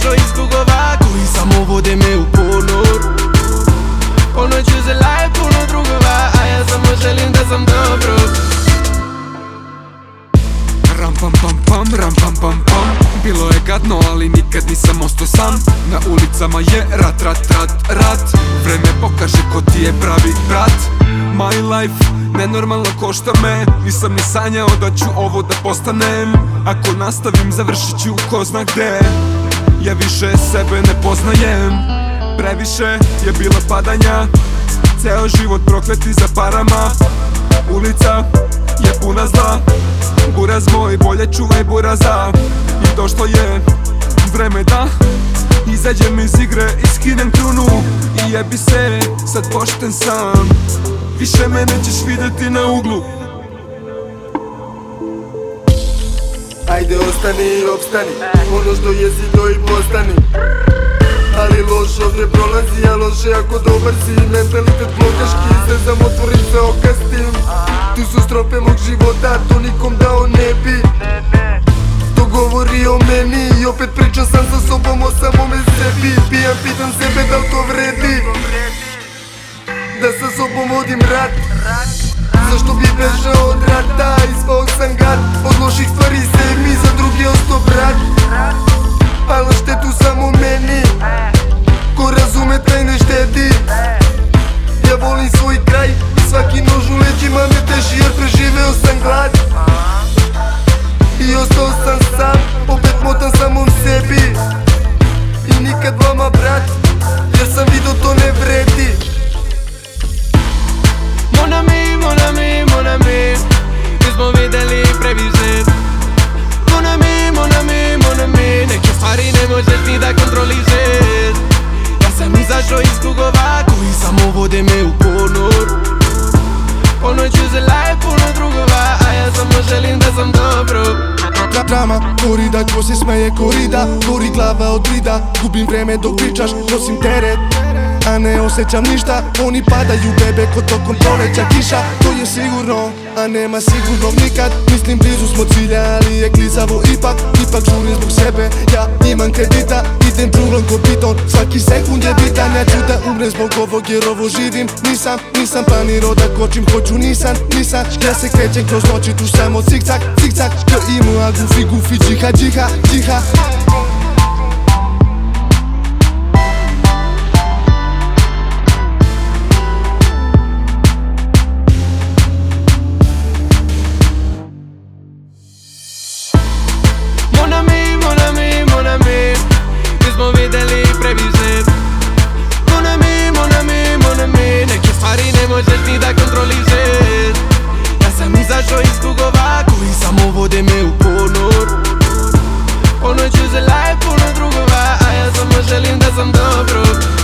izašao iz krugova koji samo vode me u ponor. Ponoću zela je puno drugova, a ja samo želim da sam dobro. Ram pam pam pam, ram pam pam pam. Bilo je gadno, ali nikad nisam ostao sam. Na ulicama je rat, rat, rat, rat. Vreme pokaže ko ti je pravi brat. My life nenormalno košta me. Nisam ni sanjao da ću ovo da postanem. Ako nastavim završit ću ko zna gde. Ja više sebe ne poznajem. Previše je bilo padanja. Ceo život prokleti za parama. Ulica je puna zla. Buraz moj, bolje čuvaj buraza. I došlo je vreme da izađem iz igre i skinem krunu. I jebi se, sad pošten sam. Više me nećeš vidjeti na uglu. Ajde ostani i opstani, ono što jesi to i postani. Ali loš ovdje prolazi, a loše ako dobar si. Mentalitet blokaški, se zamotvori se okastim. Tu su strofe mog života, to nikom dao ne bi. To govori o meni i opet pričam sam sa sobom o samome sebi. Pijam, pitam sebe da li to vredi, da sa sobom vodim rat. Zašto bi bežao od rata, ispao sam gad. Od loših stvari se mi za drugi ostao brat. Al na štetu samo meni, ko razume taj ne štedi. Ja volim svoj kraj i svaki nož u leđima me teši, jer preživeo sam glad. I ostao sam sam, opet motan samom sebi. I nikad vama brat, jer sam vidio to ne vredi. Mon ami, mon ami, mon ami, mi smo videli previše. Mon ami, mon ami, mon ami, neke stvari ne možeš ni da kontrolišeš. Ja sam izašao iz krugova koji samo vode me u ponor. Ponoću zela je puno drugova, a ja samo želim da sam dobro. Drama, korida, ko se smeje korida, gori glava od rida. Gubim vreme dok pričaš, nosim teret, a ne osjećam ništa. Oni padaju bebe ko tokom proleća kiša. To je sigurno, a nema sigurno nikad. Mislim blizu smo cilja, ali je klizavo ipak. Ipak žurim zbog sebe, ja imam kredita. Idem džunglom ko piton, svaki sekund je bitan. Ja ću da umrem zbog ovog jer ovo živim. Nisam planirao da kočim, hoću nisam. Ja se krećem kroz noći, tu samo cik-cak, cik-cak. Ko ima gufi, gufi, džiha, džiha, džiha. Mon ami, mon ami, mon ami, mi smo videli previše. Mon ami, mon ami, mon ami, neke stvari ne možeš ni da kontrolišeš. Ja sam izašao iz krugova koji samo vode me u ponor. Ponoću zela je puno drugova, a ja samo želim da sam dobro.